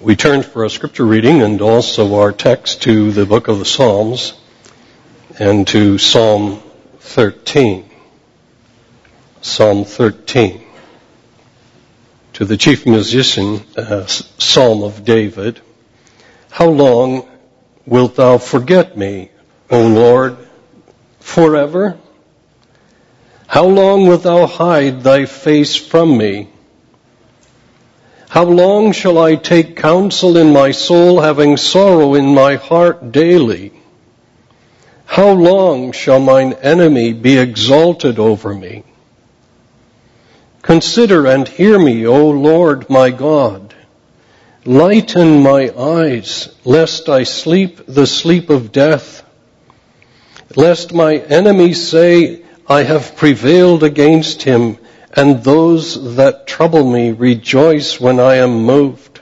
We turn for our scripture reading and also our text to the book of the Psalms and to Psalm 13. Psalm 13. To the chief musician, Psalm of David. How long wilt thou forget me, O Lord, forever? How long wilt thou hide thy face from me? How long shall I take counsel in my soul, having sorrow in my heart daily? How long shall mine enemy be exalted over me? Consider and hear me, O Lord my God. Lighten my eyes, lest I sleep the sleep of death. Lest my enemies say, I have prevailed against him, and those that trouble me rejoice when I am moved.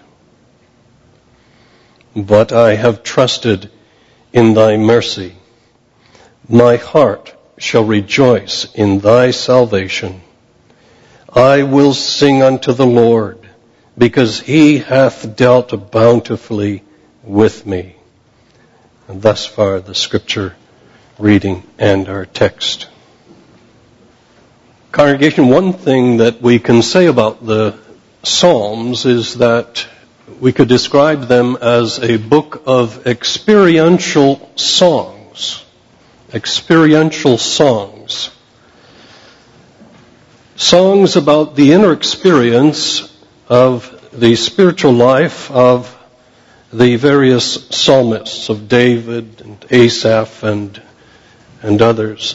But I have trusted in thy mercy. My heart shall rejoice in thy salvation. I will sing unto the Lord, because he hath dealt bountifully with me. And thus far the scripture reading and our text. Congregation, one thing that we can say about the Psalms is that we could describe them as a book of experiential songs. Experiential songs. Songs about the inner experience of the spiritual life of the various psalmists of David and Asaph and others.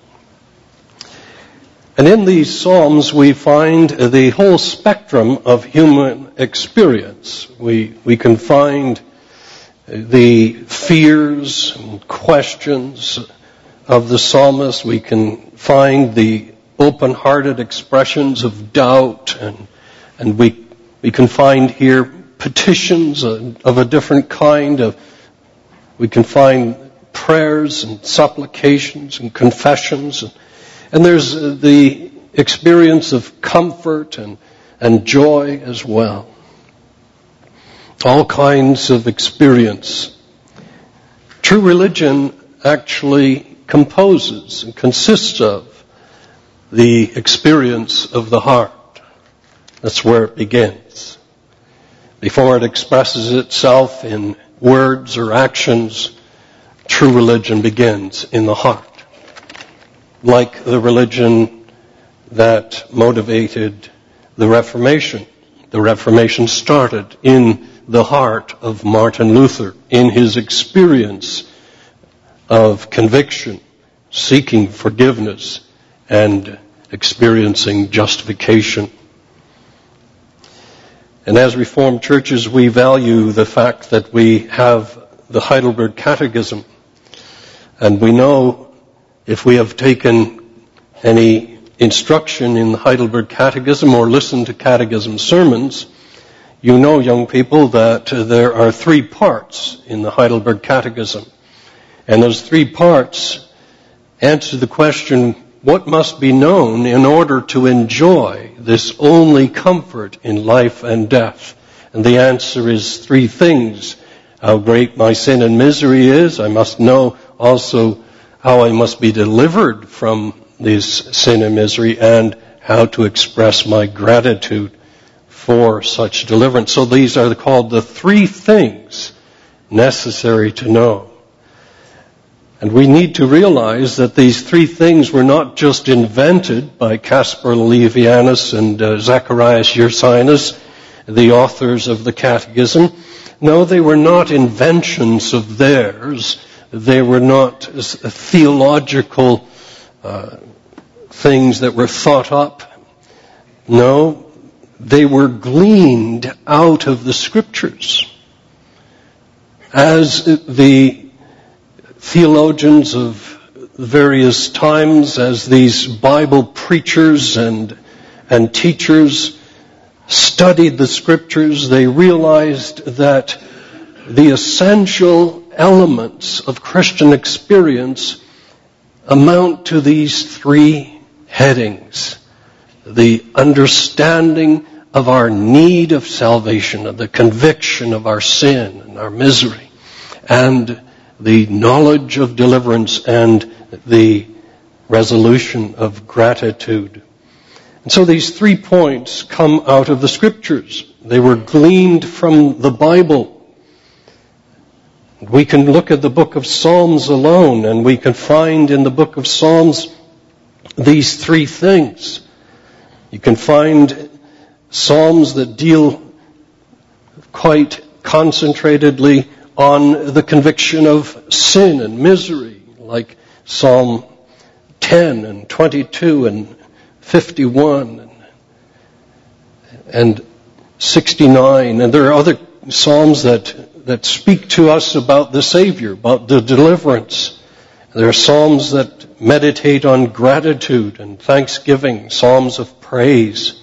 And in these psalms we find the whole spectrum of human experience. We can find the fears and questions of the psalmist. We can find the open-hearted expressions of doubt, and we can find here petitions of a different kind. We can find prayers and supplications and confessions. And there's the experience of comfort and joy as well. All kinds of experience. True religion actually composes and consists of the experience of the heart. That's where it begins. Before it expresses itself in words or actions, true religion begins in the heart. Like the religion that motivated the Reformation. The Reformation started in the heart of Martin Luther, in his experience of conviction, seeking forgiveness, and experiencing justification. And as Reformed churches, we value the fact that we have the Heidelberg Catechism. And we know, if we have taken any instruction in the Heidelberg Catechism or listened to catechism sermons, you know, young people, that there are 3 parts in the Heidelberg Catechism. And those 3 parts answer the question, what must be known in order to enjoy this only comfort in life and death? And the answer is 3 things. How great my sin and misery is. I must know also how I must be delivered from this sin and misery, and how to express my gratitude for such deliverance. So these are called the 3 things necessary to know. And we need to realize that these 3 things were not just invented by Caspar Levianus and Zacharias Ursinus, the authors of the Catechism. No, they were not inventions of theirs. They were not theological things that were thought up. No, they were gleaned out of the Scriptures. As the theologians of various times, as these Bible preachers and teachers studied the Scriptures, they realized that the essential elements of Christian experience amount to these 3 headings. The understanding of our need of salvation, of the conviction of our sin and our misery, and the knowledge of deliverance and the resolution of gratitude. And so these 3 points come out of the Scriptures. They were gleaned from the Bible. We can look at the book of Psalms alone, and we can find in the book of Psalms these 3 things. You can find Psalms that deal quite concentratedly on the conviction of sin and misery, like Psalm 10 and 22 and 51 and 69. And there are other Psalms that speak to us about the Savior, about the deliverance. There are Psalms that meditate on gratitude and thanksgiving, Psalms of praise.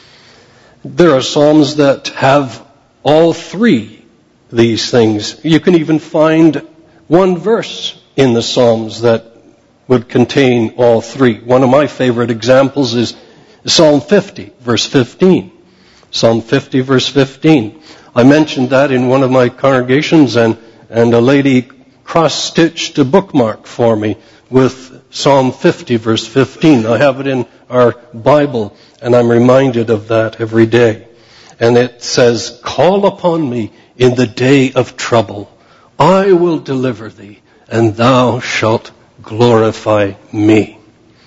There are Psalms that have all 3 these things. You can even find one verse in the Psalms that would contain all 3. One of my favorite examples is Psalm 50, verse 15. Psalm 50, verse 15. I mentioned that in one of my congregations, and a lady cross-stitched a bookmark for me with Psalm 50, verse 15. I have it in our Bible, and I'm reminded of that every day. And it says, "Call upon me in the day of trouble. I will deliver thee, and thou shalt glorify me."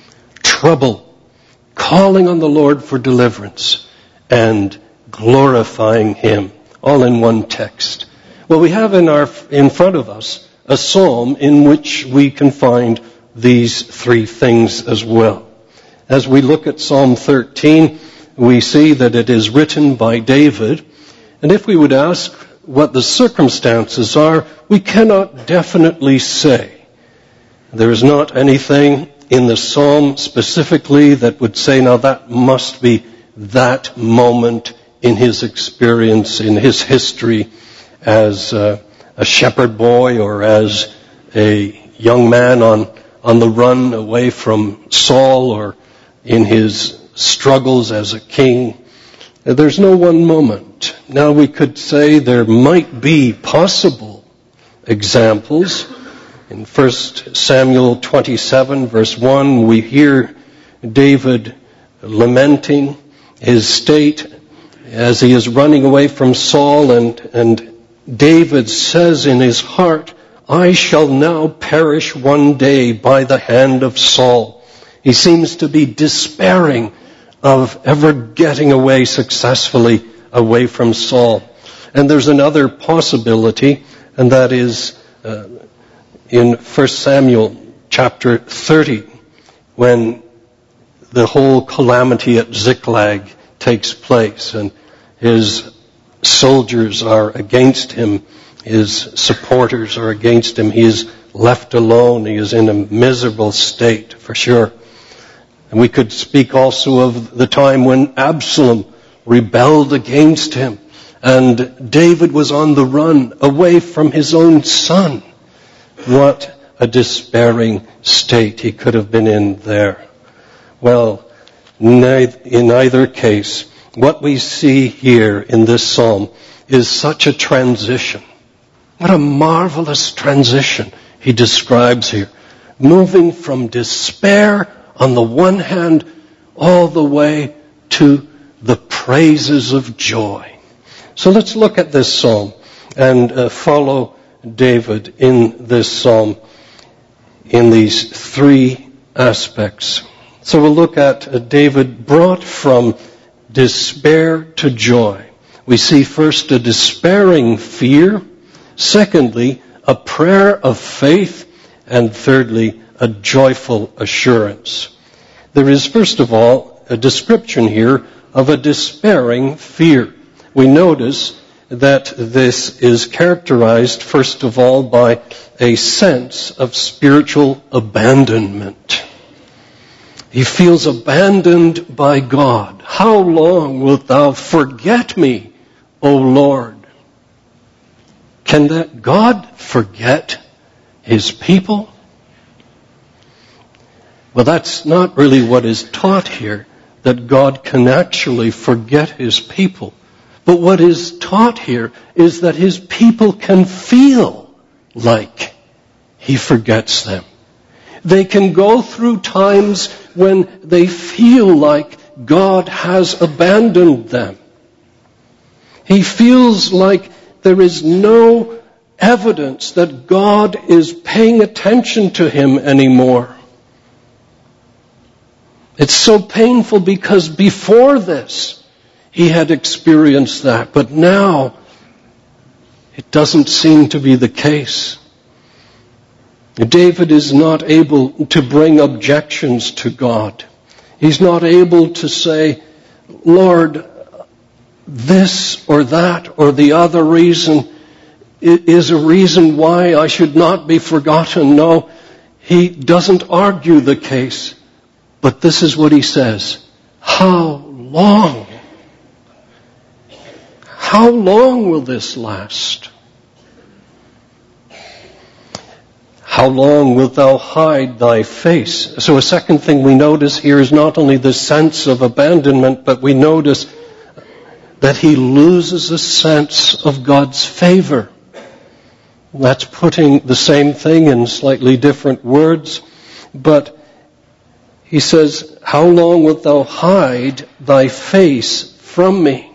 Trouble, calling on the Lord for deliverance, and glorifying Him, all in one text. Well, we have in front of us a psalm in which we can find these 3 things as well. As we look at Psalm 13, we see that it is written by David. And if we would ask what the circumstances are, we cannot definitely say. There is not anything in the psalm specifically that would say, now that must be that moment in his experience, in his history as a shepherd boy or as a young man on the run away from Saul, or in his struggles as a king. There's no one moment. Now we could say there might be possible examples. In 1 Samuel 27, verse 1, we hear David lamenting his state as he is running away from Saul, and David says in his heart, "I shall now perish one day by the hand of Saul." He seems to be despairing of ever getting away successfully away from Saul. And there's another possibility, and that is in 1 Samuel chapter 30, when the whole calamity at Ziklag takes place, and his soldiers are against him, his supporters are against him, he is left alone, he is in a miserable state, for sure. And we could speak also of the time when Absalom rebelled against him, and David was on the run away from his own son. What a despairing state he could have been in there. Well, in either case, what we see here in this psalm is such a transition. What a marvelous transition he describes here. Moving from despair on the one hand all the way to the praises of joy. So let's look at this psalm and follow David in this psalm in these 3 aspects. So we'll look at David brought from despair to joy. We see first a despairing fear, secondly a prayer of faith, and thirdly a joyful assurance. There is first of all a description here of a despairing fear. We notice that this is characterized first of all by a sense of spiritual abandonment. He feels abandoned by God. How long wilt thou forget me, O Lord? Can that God forget his people? Well, that's not really what is taught here. that God can actually forget his people. But what is taught here is that his people can feel like he forgets them. They can go through times when they feel like God has abandoned them. He feels like there is no evidence that God is paying attention to him anymore. It's so painful because before this, he had experienced that. But now, it doesn't seem to be the case. David is not able to bring objections to God. He's not able to say, Lord, this or that or the other reason is a reason why I should not be forgotten. No, he doesn't argue the case. But this is what he says. How long? How long will this last? How long wilt thou hide thy face? So a second thing we notice here is not only the sense of abandonment, but we notice that he loses a sense of God's favor. That's putting the same thing in slightly different words, but he says, how long wilt thou hide thy face from me?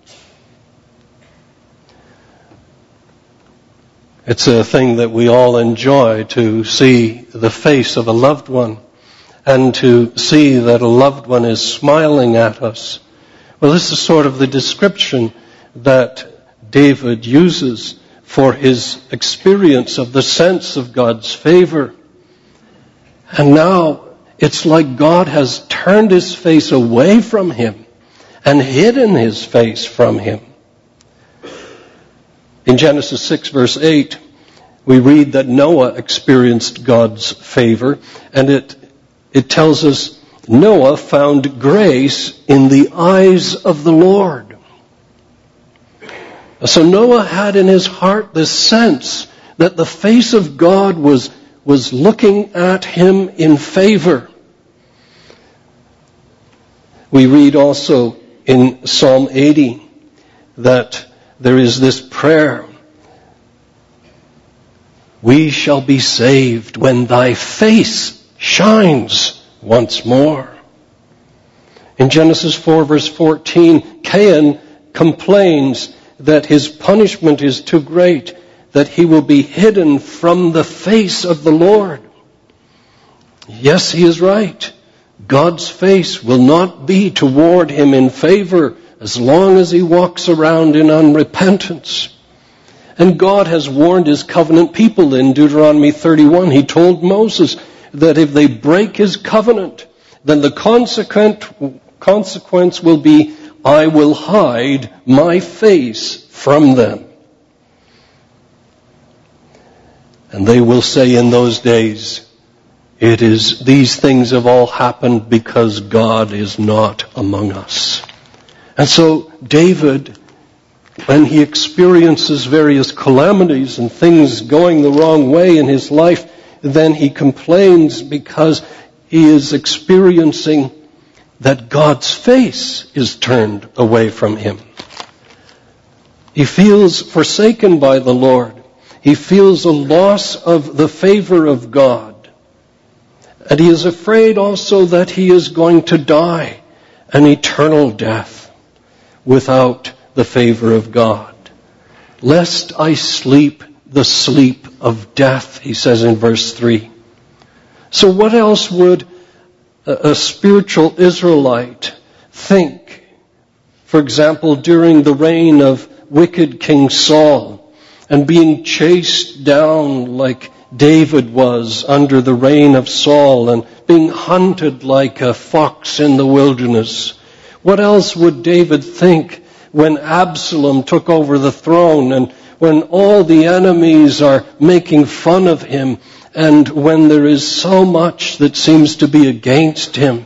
It's a thing that we all enjoy, to see the face of a loved one and to see that a loved one is smiling at us. Well, this is sort of the description that David uses for his experience of the sense of God's favor. And now it's like God has turned his face away from him and hidden his face from him. In Genesis 6 verse 8, we read that Noah experienced God's favor, and it tells us Noah found grace in the eyes of the Lord. So Noah had in his heart this sense that the face of God was looking at him in favor. We read also in Psalm 80 that there is this prayer, we shall be saved when thy face shines once more. In Genesis 4 verse 14, Cain complains that his punishment is too great, that he will be hidden from the face of the Lord. Yes, he is right. God's face will not be toward him in favor as long as he walks around in unrepentance. And God has warned his covenant people in Deuteronomy 31. He told Moses that if they break his covenant, then the consequence will be, I will hide my face from them. And they will say in those days, these things have all happened because God is not among us. And so David, when he experiences various calamities and things going the wrong way in his life, then he complains because he is experiencing that God's face is turned away from him. He feels forsaken by the Lord. He feels a loss of the favor of God. And he is afraid also that he is going to die an eternal death without the favor of God. Lest I sleep the sleep of death, he says in verse 3. So what else would a spiritual Israelite think? For example, during the reign of wicked King Saul and being chased down like David was under the reign of Saul and being hunted like a fox in the wilderness. What else would David think when Absalom took over the throne and when all the enemies are making fun of him and when there is so much that seems to be against him?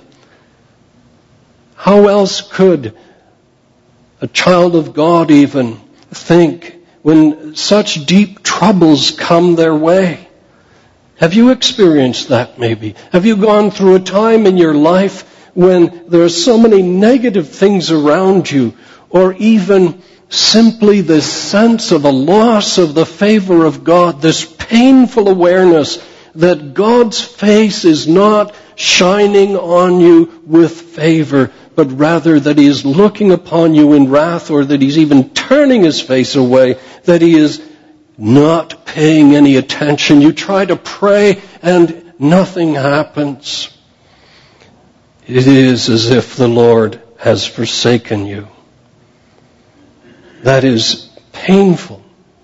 How else could a child of God even think when such deep troubles come their way? Have you experienced that maybe? Have you gone through a time in your life when there are so many negative things around you, or even simply this sense of a loss of the favor of God, this painful awareness that God's face is not shining on you with favor, but rather that He is looking upon you in wrath, or that He's even turning His face away, that He is not paying any attention. You try to pray and nothing happens. It is as if the Lord has forsaken you. That is painful.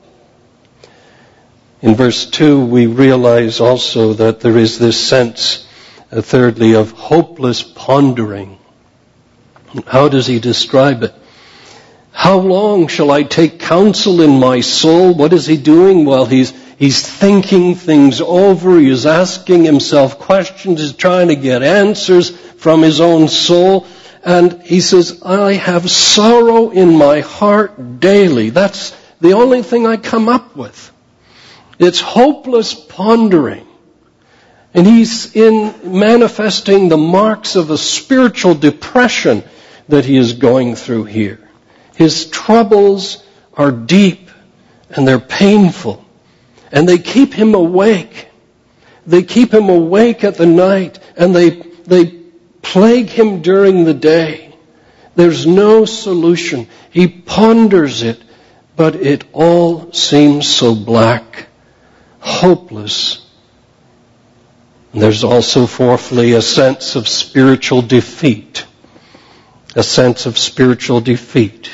In verse 2, we realize also that there is this sense, thirdly, of hopeless pondering. How does he describe it? How long shall I take counsel in my soul? What is he doing? Well, he's thinking things over. He is asking himself questions. He's trying to get answers from his own soul. And he says, I have sorrow in my heart daily. That's the only thing I come up with. It's hopeless pondering. And he's manifesting the marks of a spiritual depression that he is going through here. His troubles are deep and they're painful. And they keep him awake. They keep him awake at the night, and they plague him during the day. There's no solution. He ponders it, but it all seems so black, hopeless. And there's also, fourthly, a sense of spiritual defeat. A sense of spiritual defeat.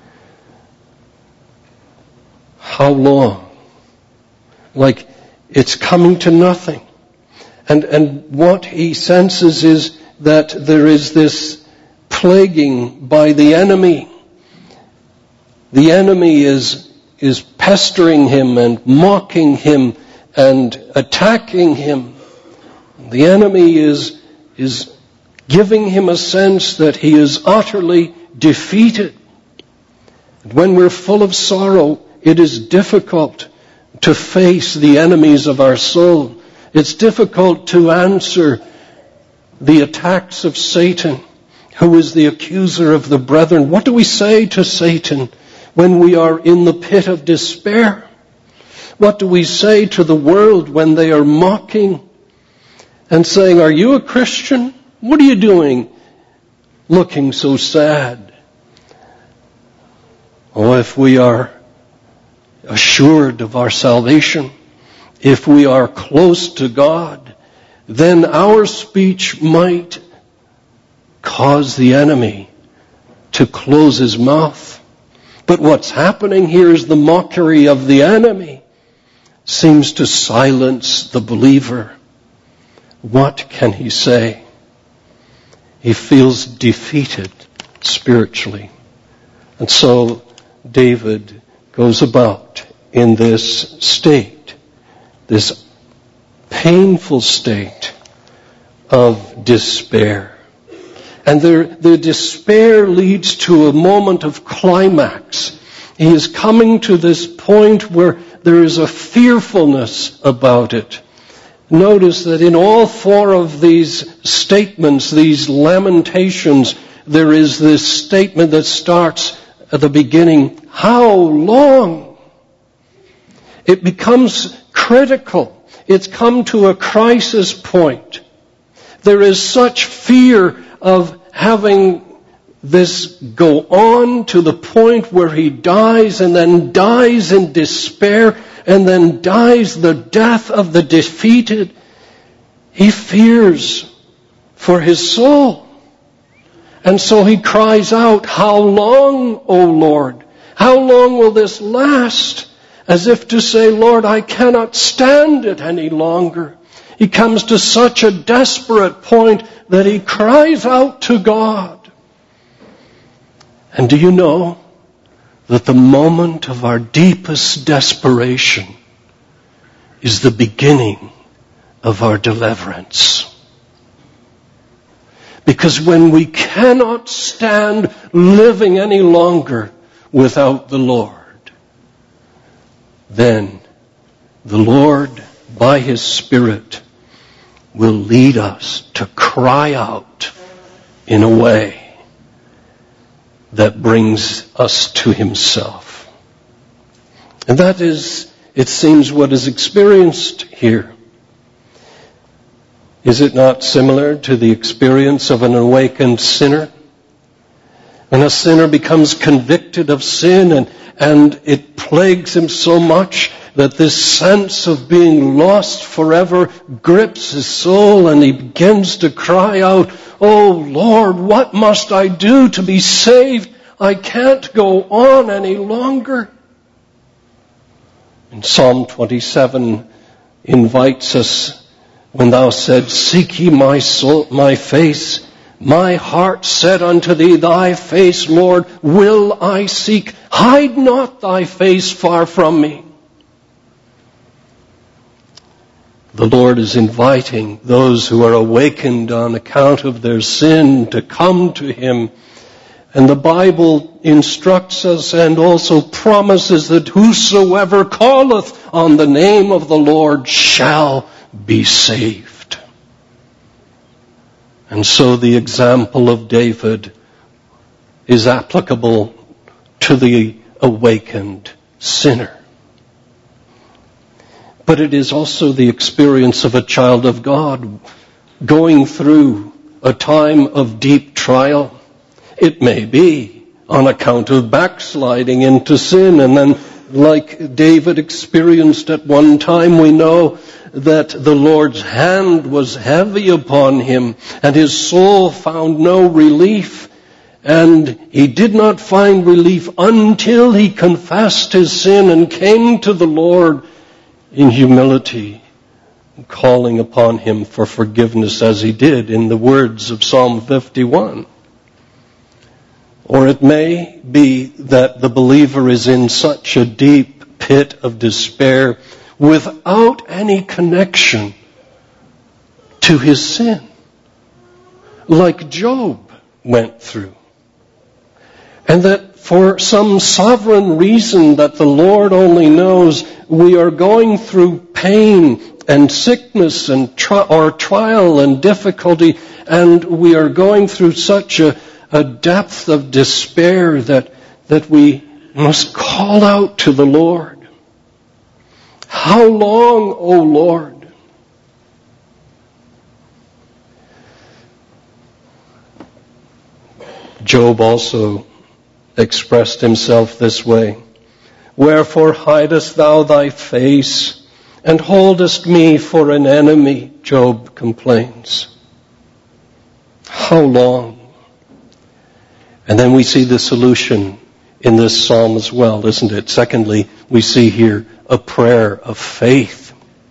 How long? Like it's coming to nothing. And what he senses is that there is this plaguing by the enemy. The enemy is pestering him and mocking him and attacking him. The enemy is giving him a sense that he is utterly defeated. And when we're full of sorrow, it is difficult to face the enemies of our soul. It's difficult to answer the attacks of Satan, who is the accuser of the brethren. What do we say to Satan when we are in the pit of despair? What do we say to the world when they are mocking and saying, are you a Christian? What are you doing looking so sad? Oh, if we are assured of our salvation, if we are close to God, then our speech might cause the enemy to close his mouth. But what's happening here is the mockery of the enemy seems to silence the believer. What can he say? He feels defeated spiritually. And so David goes about in this state, this painful state of despair. And the despair leads to a moment of climax. He is coming to this point where there is a fearfulness about it. Notice that in all four of these statements, these lamentations, there is this statement that starts at the beginning, how long? It becomes critical. It's come to a crisis point. There is such fear of having this go on to the point where he dies and then dies in despair and then dies the death of the defeated. He fears for his soul. And so he cries out, how long, O Lord? How long will this last? As if to say, Lord, I cannot stand it any longer. He comes to such a desperate point that he cries out to God. And do you know that the moment of our deepest desperation is the beginning of our deliverance? Because when we cannot stand living any longer without the Lord, then the Lord, by His Spirit, will lead us to cry out in a way that brings us to himself. And that is, it seems, what is experienced here. Is it not similar to the experience of an awakened sinner? When a sinner becomes convicted of sin and it plagues him so much that this sense of being lost forever grips his soul, and he begins to cry out, "Oh Lord, what must I do to be saved? I can't go on any longer." And Psalm 27 invites us, when thou said, "Seek ye my soul, my face, my heart said unto thee, thy face, Lord, will I seek. Hide not thy face far from me." The Lord is inviting those who are awakened on account of their sin to come to him. And the Bible instructs us and also promises that whosoever calleth on the name of the Lord shall be saved. And so the example of David is applicable to the awakened sinner. But it is also the experience of a child of God going through a time of deep trial. It may be on account of backsliding into sin, and then, like David experienced at one time, we know that the Lord's hand was heavy upon him, and his soul found no relief. And he did not find relief until he confessed his sin and came to the Lord in humility, calling upon him for forgiveness, as he did in the words of Psalm 51. Or it may be that the believer is in such a deep pit of despair without any connection to his sin, like Job went through. And that for some sovereign reason that the Lord only knows, we are going through pain and sickness and trial and difficulty, and we are going through such a depth of despair that we must call out to the Lord. How long, O Lord? Job also expressed himself this way. Wherefore hidest thou thy face, and holdest me for an enemy? Job complains. How long? And then we see the solution in this psalm as well, isn't it? Secondly, we see here a prayer of faith.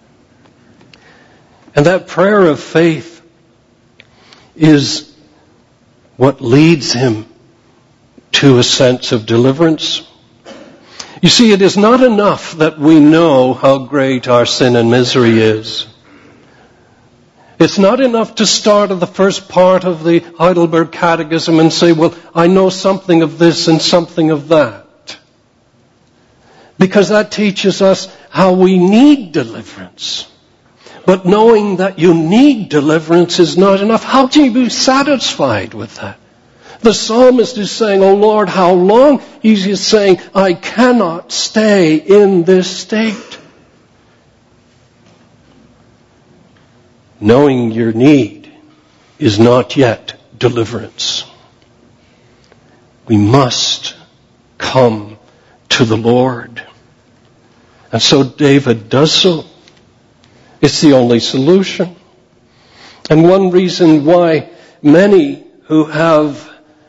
And that prayer of faith is what leads him to a sense of deliverance. You see, it is not enough that we know how great our sin and misery is. It's not enough to start at the first part of the Heidelberg Catechism and say, well, I know something of this and something of that. Because that teaches us how we need deliverance. But knowing that you need deliverance is not enough. How can you be satisfied with that? The psalmist is saying, "Oh Lord, how long?" He's just saying, I cannot stay in this state. Knowing your need is not yet deliverance. We must come to the Lord. And so David does so. It's the only solution. And one reason why many who have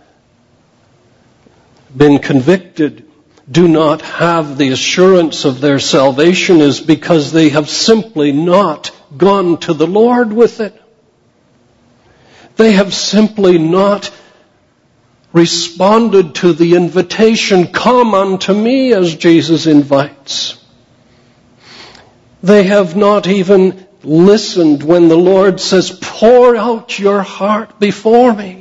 been convicted do not have the assurance of their salvation is because they have simply not gone to the Lord with it. They have simply not responded to the invitation, "Come unto me," as Jesus invites. They have not even listened when the Lord says, "Pour out your heart before me."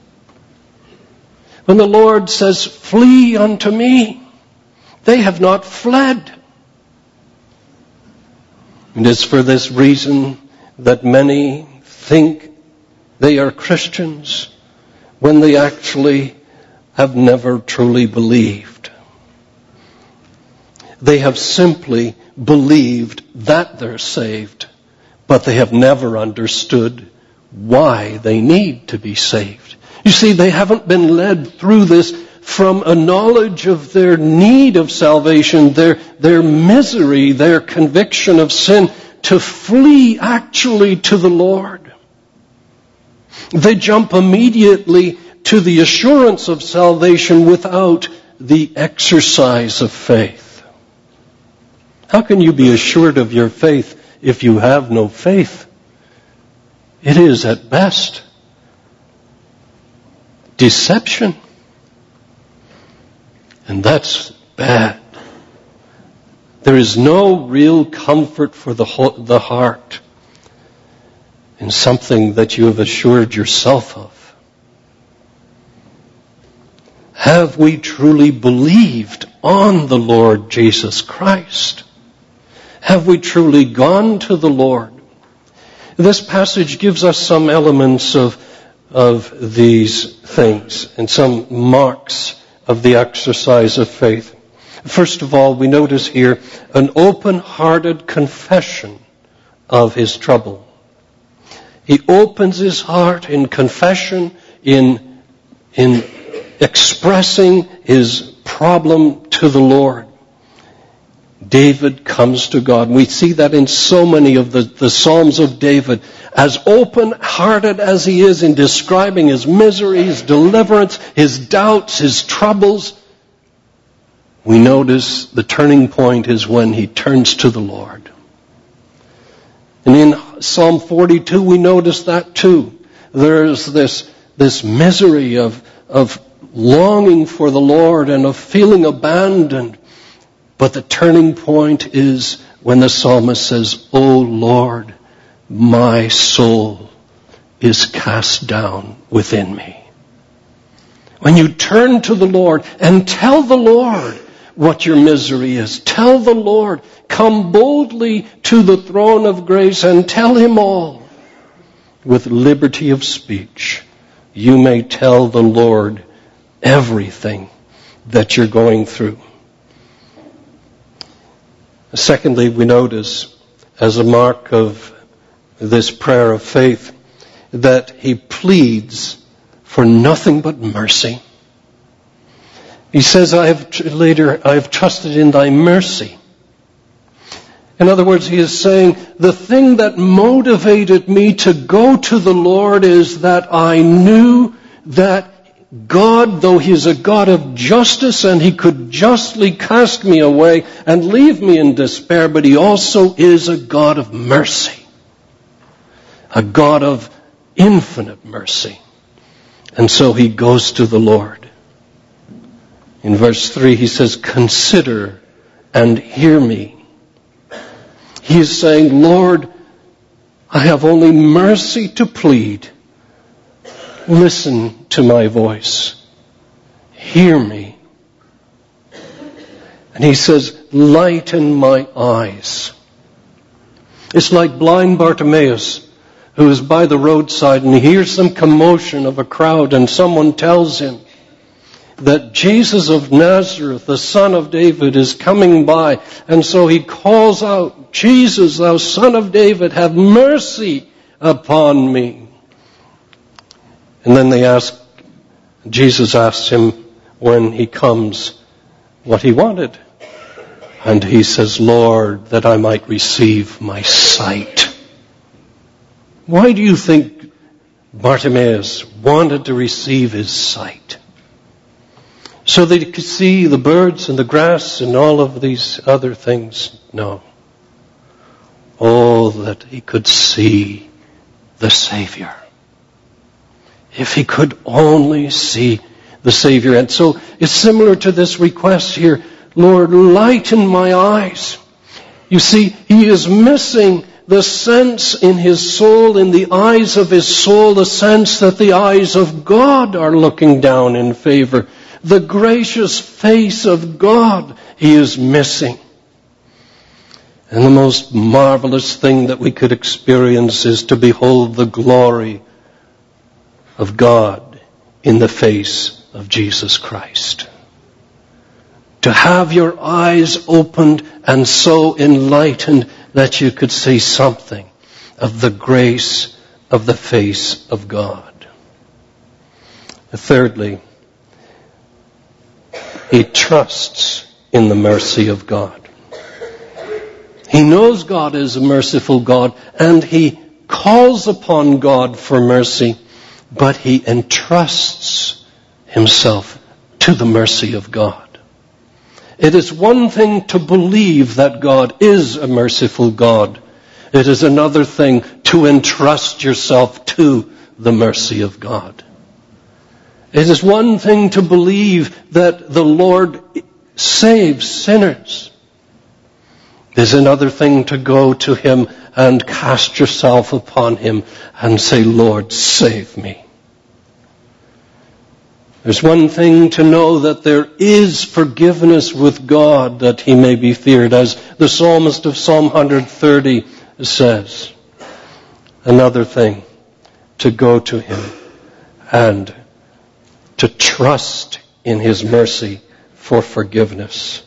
When the Lord says, "Flee unto me," they have not fled. And it's for this reason that many think they are Christians, when they actually have never truly believed. They have simply believed that they're saved, but they have never understood why they need to be saved. You see, they haven't been led through this from a knowledge of their need of salvation, their misery, their conviction of sin, to flee actually to the Lord. They jump immediately to the assurance of salvation without the exercise of faith. How can you be assured of your faith if you have no faith? It is at best deception. And that's bad. There is no real comfort for the heart in something that you have assured yourself of. Have we truly believed on the Lord Jesus Christ? Have we truly gone to the Lord? This passage gives us some elements of these things and some marks of the exercise of faith. First of all, we notice here an open-hearted confession of his trouble. He opens his heart in confession, in expressing his problem to the Lord. David comes to God. We see that in so many of the Psalms of David. As open-hearted as he is in describing his misery, his deliverance, his doubts, his troubles, we notice the turning point is when he turns to the Lord. And in Psalm 42 we notice that too. There's this misery of longing for the Lord and of feeling abandoned. But the turning point is when the psalmist says, "O Lord, my soul is cast down within me." When you turn to the Lord and tell the Lord what your misery is, tell the Lord, come boldly to the throne of grace and tell him all. With liberty of speech, you may tell the Lord everything that you're going through. Secondly, we notice, as a mark of this prayer of faith, that he pleads for nothing but mercy. He says, I have trusted in thy mercy. In other words, he is saying, the thing that motivated me to go to the Lord is that I knew that God, though he is a God of justice and he could justly cast me away and leave me in despair, but he also is a God of mercy. A God of infinite mercy. And so he goes to the Lord. In verse 3 he says, consider and hear me. He is saying, Lord, I have only mercy to plead. Listen to my voice. Hear me. And he says, lighten my eyes. It's like blind Bartimaeus, who is by the roadside and he hears some commotion of a crowd and someone tells him that Jesus of Nazareth, the Son of David, is coming by. And so he calls out, Jesus, thou Son of David, have mercy upon me. And then Jesus asks him when he comes what he wanted. And he says, Lord, that I might receive my sight. Why do you think Bartimaeus wanted to receive his sight? So that he could see the birds and the grass and all of these other things? No. Oh, that he could see the Savior. If he could only see the Savior. And so it's similar to this request here. Lord, lighten my eyes. You see, he is missing the sense in his soul, in the eyes of his soul, the sense that the eyes of God are looking down in favor. The gracious face of God he is missing. And the most marvelous thing that we could experience is to behold the glory of God in the face of Jesus Christ. To have your eyes opened and so enlightened that you could see something of the grace of the face of God. Thirdly, he trusts in the mercy of God. He knows God is a merciful God, and he calls upon God for mercy, but he entrusts himself to the mercy of God. It is one thing to believe that God is a merciful God. It is another thing to entrust yourself to the mercy of God. It is one thing to believe that the Lord saves sinners. It is another thing to go to him and cast yourself upon him and say, Lord, save me. There's one thing to know that there is forgiveness with God, that he may be feared, as the psalmist of Psalm 130 says. Another thing, to go to him and to trust in his mercy for forgiveness.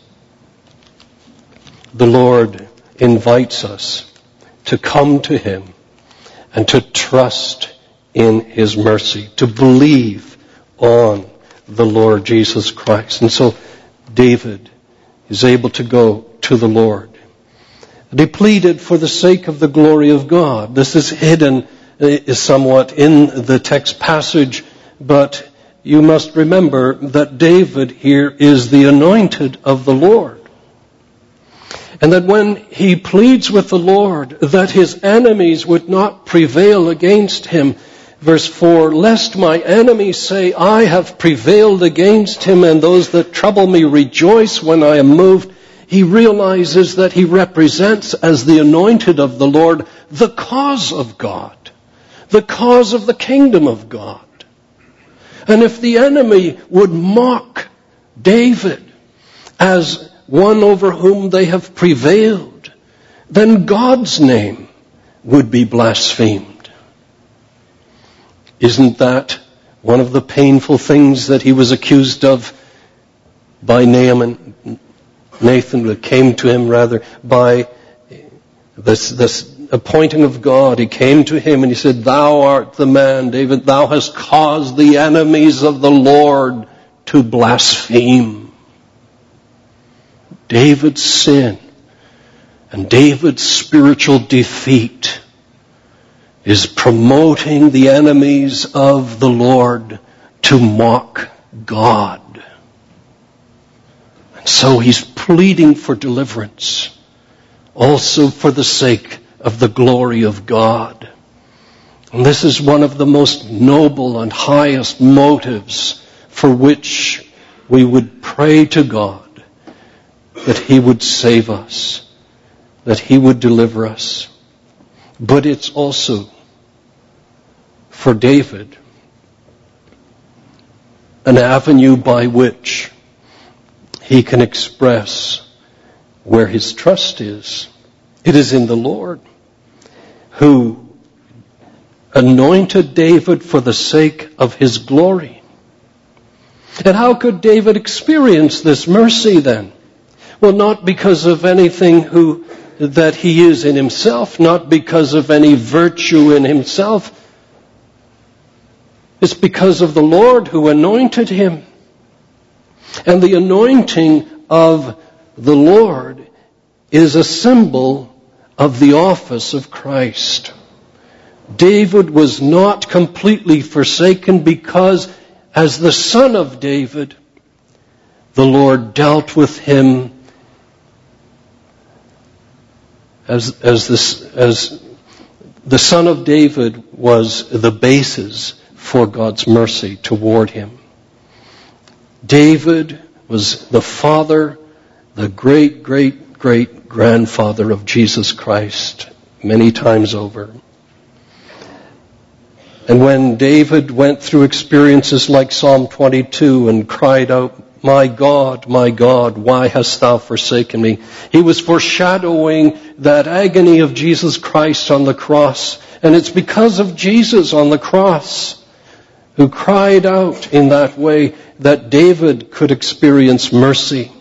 The Lord invites us to come to him and to trust in his mercy, to believe on the Lord Jesus Christ. And so David is able to go to the Lord. And he pleaded for the sake of the glory of God. This is hidden somewhat in the text passage, but you must remember that David here is the anointed of the Lord. And that when he pleads with the Lord that his enemies would not prevail against him, verse 4, lest my enemies say, I have prevailed against him, and those that trouble me rejoice when I am moved, he realizes that he represents as the anointed of the Lord the cause of God, the cause of the kingdom of God. And if the enemy would mock David as one over whom they have prevailed, then God's name would be blasphemed. Isn't that one of the painful things that he was accused of by Nathan that came to him by this appointing of God? He came to him and he said, Thou art the man, David, thou hast caused the enemies of the Lord to blaspheme. David's sin and David's spiritual defeat is promoting the enemies of the Lord to mock God. And so he's pleading for deliverance, also for the sake of the glory of God. And this is one of the most noble and highest motives for which we would pray to God, that he would save us, that he would deliver us. But it's also, for David, an avenue by which he can express where his trust is. It is in the Lord, who anointed David for the sake of his glory. And how could David experience this mercy then? Well, not because of anything that he is in himself, not because of any virtue in himself. It's because of the Lord who anointed him. And the anointing of the Lord is a symbol of the office of Christ. David was not completely forsaken because, as the son of David, the Lord dealt with him as the son of David was the basis for God's mercy toward him. David was the father, the great-great-great-grandfather of Jesus Christ many times over. And when David went through experiences like Psalm 22 and cried out, my God, why hast thou forsaken me? He was foreshadowing that agony of Jesus Christ on the cross. And it's because of Jesus on the cross who cried out in that way that David could experience mercy.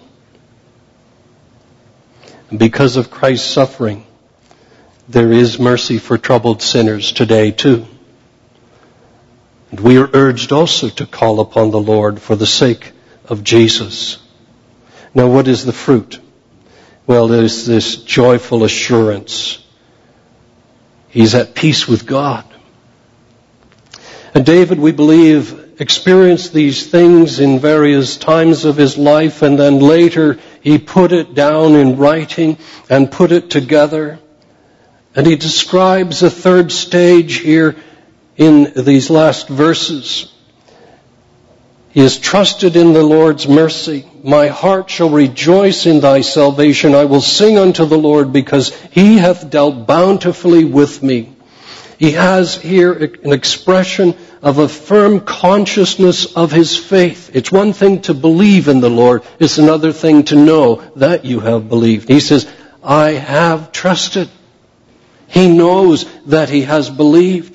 And because of Christ's suffering, there is mercy for troubled sinners today too. And we are urged also to call upon the Lord for the sake of Jesus. Now, what is the fruit? Well, there's this joyful assurance. He's at peace with God. And David, we believe, experienced these things in various times of his life, and then later he put it down in writing and put it together. And he describes a third stage here in these last verses. He has trusted in the Lord's mercy. My heart shall rejoice in thy salvation. I will sing unto the Lord because he hath dealt bountifully with me. He has here an expression of a firm consciousness of his faith. It's one thing to believe in the Lord. It's another thing to know that you have believed. He says, I have trusted. He knows that he has believed.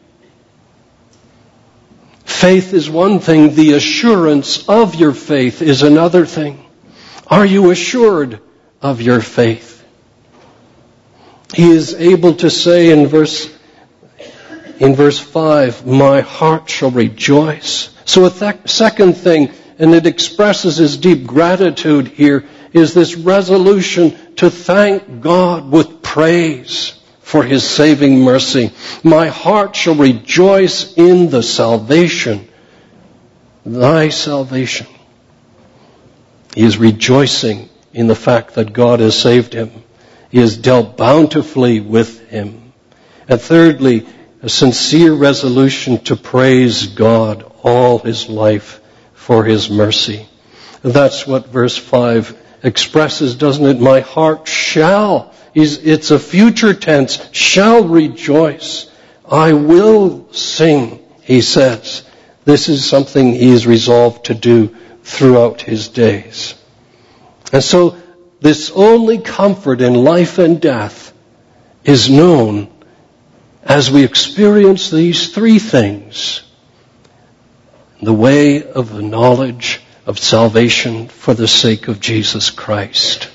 Faith is one thing. The assurance of your faith is another thing. Are you assured of your faith? He is able to say in verse 5, my heart shall rejoice. So a second thing, and it expresses his deep gratitude here, is this resolution to thank God with praise for his saving mercy. My heart shall rejoice in the salvation, thy salvation. He is rejoicing in the fact that God has saved him. He has dealt bountifully with him. And thirdly, a sincere resolution to praise God all his life for his mercy. And that's what verse 5 expresses, doesn't it? My heart shall. It's a future tense. Shall rejoice. I will sing, he says. This is something he is resolved to do throughout his days. And so this only comfort in life and death is known as we experience these three things. The way of the knowledge of salvation for the sake of Jesus Christ.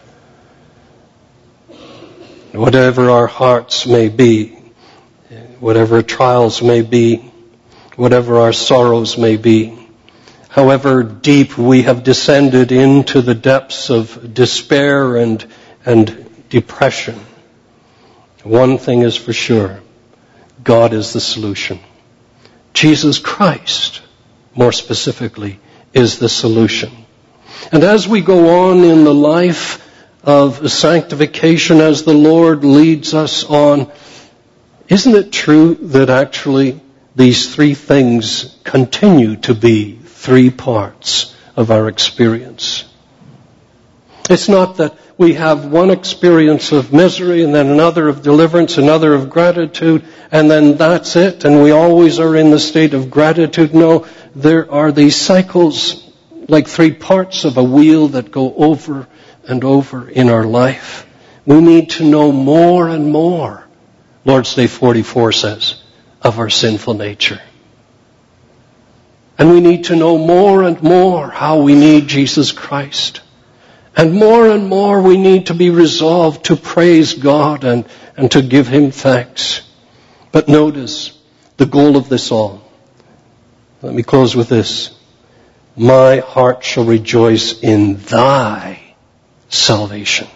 Whatever our hearts may be, whatever trials may be, whatever our sorrows may be, however deep we have descended into the depths of despair and depression, one thing is for sure, God is the solution. Jesus Christ, more specifically, is the solution. And as we go on in the life of sanctification, as the Lord leads us on, isn't it true that actually these three things continue to be three parts of our experience? It's not that we have one experience of misery and then another of deliverance, another of gratitude, and then that's it, and we always are in the state of gratitude. No, there are these cycles like three parts of a wheel that go over and over in our life. We need to know more and more, Lord's Day 44 says, of our sinful nature. And we need to know more and more how we need Jesus Christ. And more we need to be resolved to praise God and to give him thanks. But notice the goal of this all. Let me close with this. My heart shall rejoice in thy salvation.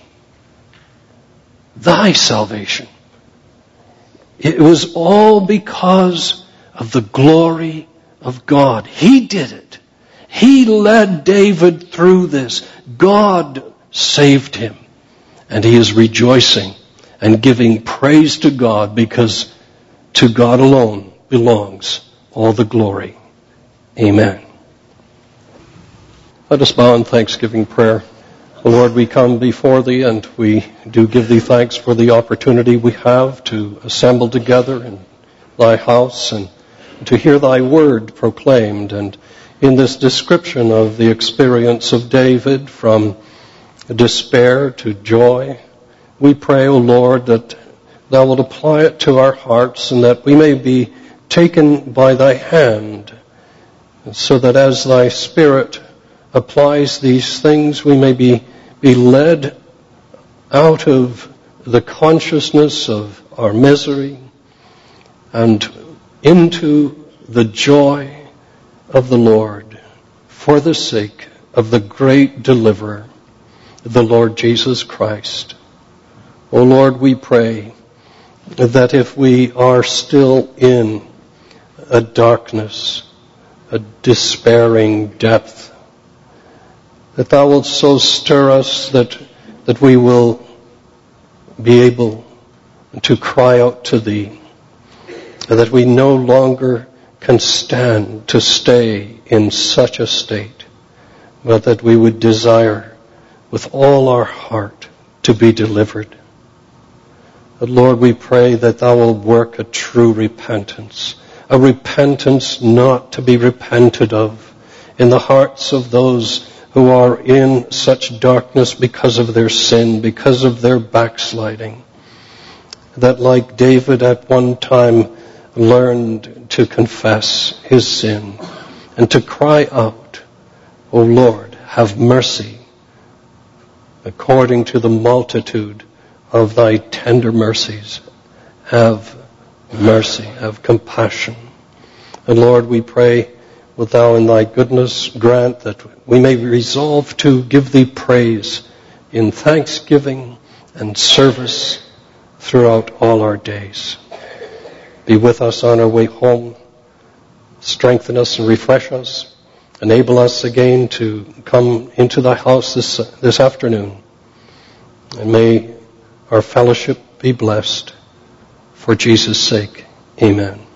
Thy salvation. It was all because of the glory of God. He did it. He led David through this. God saved him. And he is rejoicing and giving praise to God because to God alone belongs all the glory. Amen. Let us bow in thanksgiving prayer. Lord, we come before thee and we do give thee thanks for the opportunity we have to assemble together in thy house and to hear thy word proclaimed. And in this description of the experience of David from despair to joy, we pray, O Lord, that thou wilt apply it to our hearts and that we may be taken by thy hand, so that as thy Spirit applies these things, we may be led out of the consciousness of our misery and into the joy of the Lord for the sake of the great deliverer, the Lord Jesus Christ. O Lord, we pray that if we are still in a darkness, a despairing depth, that thou wilt so stir us that we will be able to cry out to thee, that we no longer can stand to stay in such a state, but that we would desire with all our heart to be delivered. But Lord, we pray that thou wilt work a true repentance, a repentance not to be repented of in the hearts of those who are in such darkness because of their sin, because of their backsliding. That like David at one time learned to confess his sin and to cry out, O Lord, have mercy according to the multitude of thy tender mercies. Have mercy, have compassion. And Lord, we pray, wilt thou in thy goodness grant that we may resolve to give thee praise in thanksgiving and service throughout all our days. Be with us on our way home. Strengthen us and refresh us. Enable us again to come into thy house this afternoon. And may our fellowship be blessed. For Jesus' sake, amen.